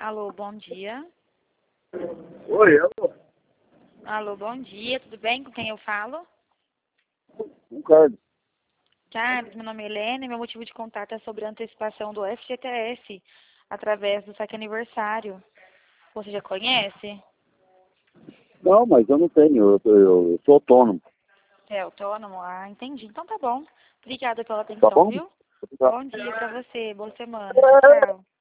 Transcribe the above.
Alô, bom dia. Oi, alô, Alô, bom dia, tudo bem? Com quem eu falo? Ricardo. Carlos, meu nome é Helena e meu motivo de contato é sobre a antecipação do FGTS através do saque aniversário. Você já conhece? Não, mas eu não tenho, eu sou autônomo. É autônomo? Ah, entendi. Então tá bom. Obrigada pela Tá atenção, bom? viu? Tá. Bom dia pra você, boa semana. Tchau, tchau.